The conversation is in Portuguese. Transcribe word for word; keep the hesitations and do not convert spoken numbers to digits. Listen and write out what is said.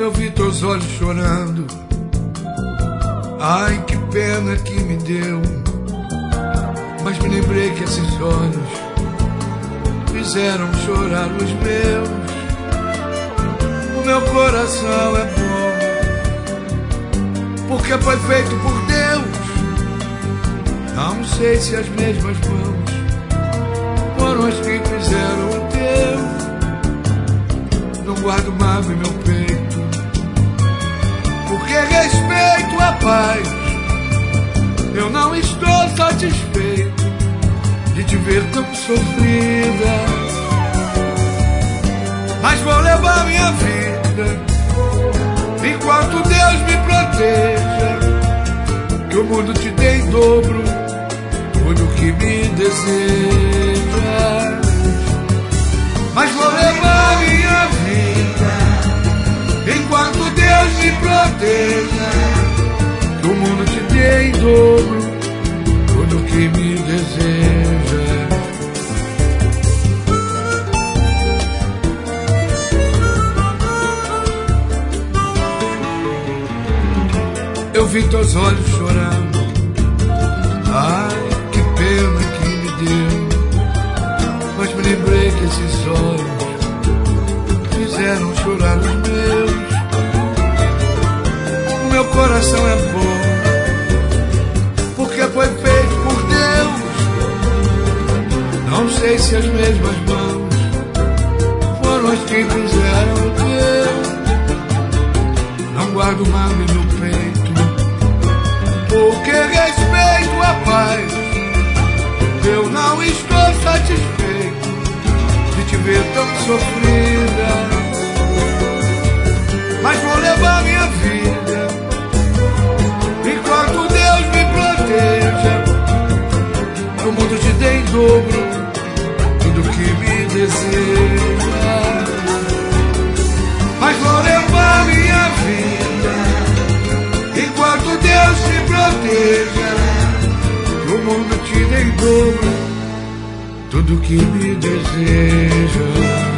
Eu vi teus olhos chorando, ai que pena que me deu. Mas me lembrei que esses olhos fizeram chorar os meus. O meu coração é bom, porque foi feito por Deus. Não sei se as mesmas mãos foram as que fizeram o teu. Não guardo mágoa em meu peito, porque respeito a paz. Eu não estou satisfeito de te ver tão sofrida, mas vou levar minha vida enquanto Deus me proteja. Que o mundo te dê em dobro tudo que me deseja, mas vou levar minha vida enquanto Deus me proteja. Que o mundo te dê em dobro tudo que me deseja. Eu vi teus olhos chorando, ai que pena que me deu. Mas me lembrei que esses olhos fizeram chorar os meus. O meu coração é bom, porque foi feito por Deus. Não sei se as mesmas mãos foram as que fizeram o teu. Não guardo mágoa no peito, porque respeito a paz. Eu não estou satisfeito de te ver tão sofrida, mas vou levar minha vida enquanto Deus me proteja. Que o mundo te dê em dobro tudo que me deseja, mas vou levar minha vida enquanto Deus te proteja. Que o mundo te dê em dobro tudo que me deseja.